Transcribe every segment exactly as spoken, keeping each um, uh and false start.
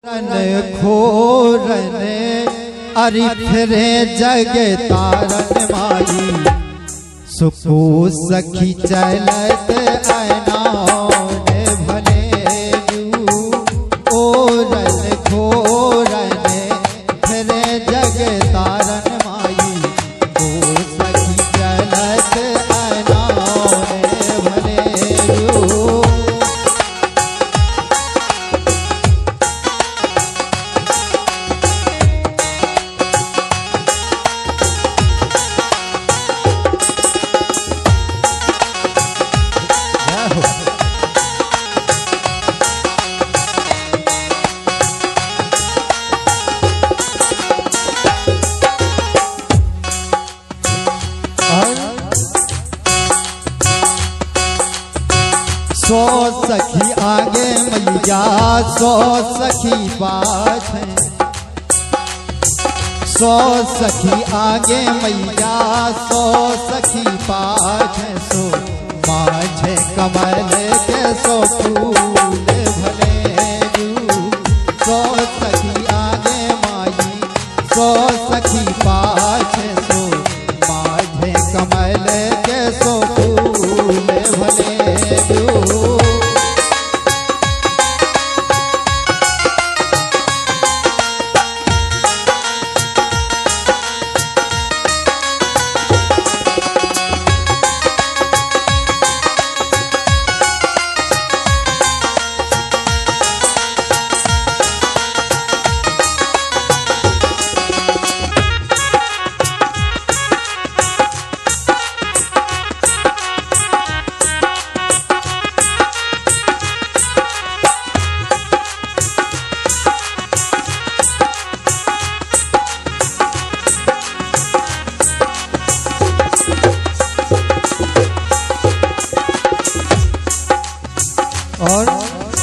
Run खोरन अरि फिरे जग तारन माई सुखो सखी चलत अनान भले जू ओ रन खोरन फिरे जग तारन माई ओ सखी चलत अनान भले जू। सौ सखी आगे मैया सौ सखी पाछे, सौ सखी आगे मैया सौ सखी पाछे, सो माझे कमल के सौ फूल भले जू। सौ सखी आगे माई सौ सखी पाछे, सो माझे कमल के सौ फूल भले जू। और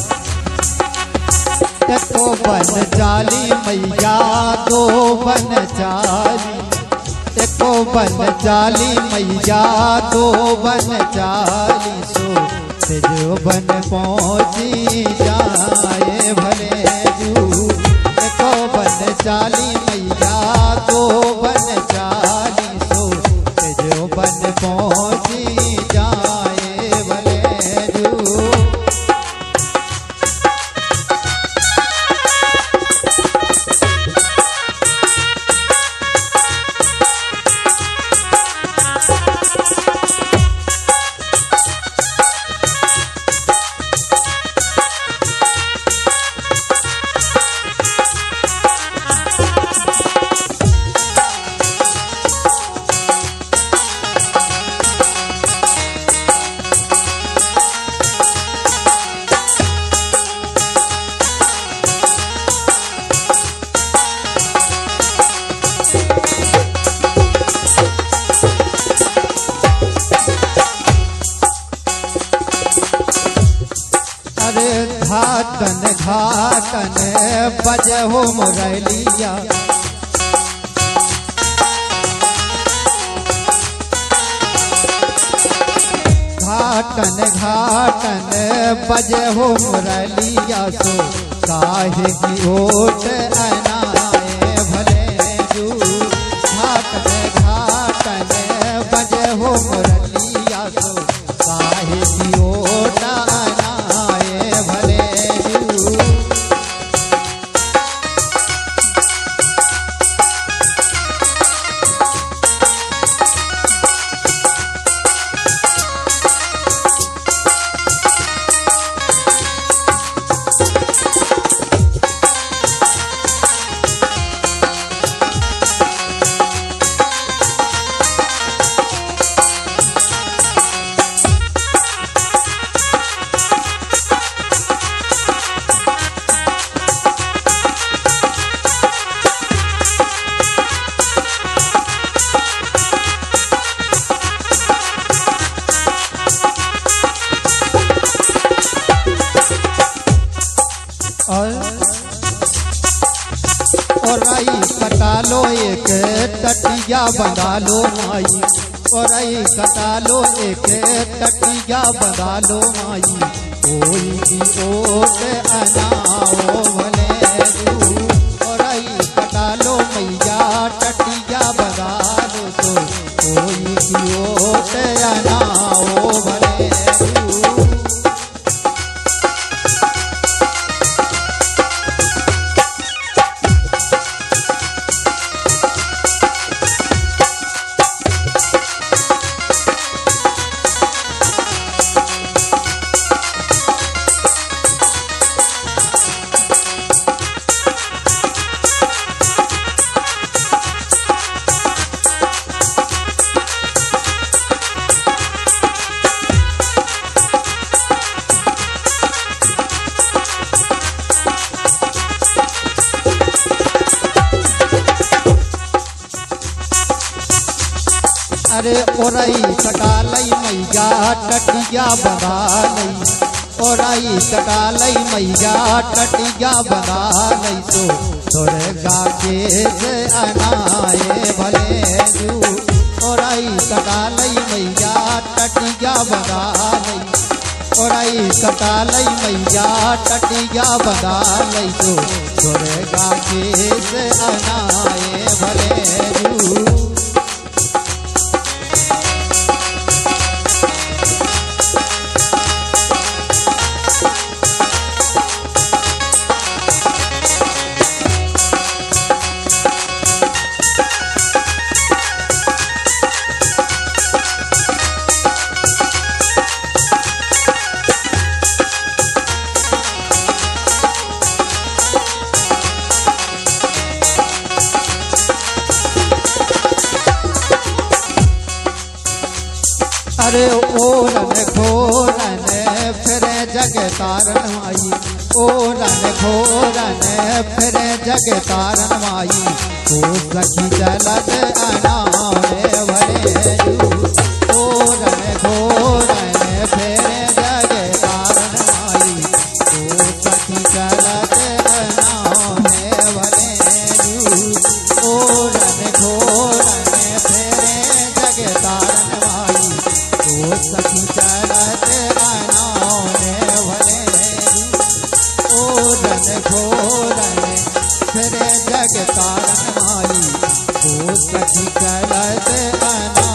एको बन जाली मैया दो बन जाली, एको बन जाली मैया दो बन जाली, सो तेजो बन पहुँची जाए भले जू। एको बन जाली मैया दो बन जाली, सो तेजो बन पहुँची जाए भले जू। घाटन घाटन बजहो मुरलिया, घाटन घाटन बजहो मुरलिया, सो काहे की ओट अनाए भले जू। घाटन घाटन बजहो मुरलिया, सो काहे की ओट अनाए भले। और आई कटा लो एक टटिया बंधा लो माई, और आई कटा लो एक टटिया बंधा लो माई, कोई भी ओट अनाओ भले अरे ओरई कटालई मैया टटिया बना लई, ओरई कटालई मैया टटिया बना लई सो दुर्गा के से अनाए भले जू। ओरई कटालई मैया टटिया बना लई, ओरई कटालई मैया टटिया बना लई सो दुर्गा के से अनाए भले जू। अरे ओरन घोरन फिर जग तारन माई, ओरन घोरन फिर जग तारन माई, तो सखी चलत अनावे भले जू। ओरन घोरन फिर जग तारन माई, तो सखी चलत अनावे भले जू। ओरन घोरन फिर जग तारन माई, तो सखी चलत अनावे भले जू। ओरन घोरन फिर जग तारन माई, तो सखी चलत अना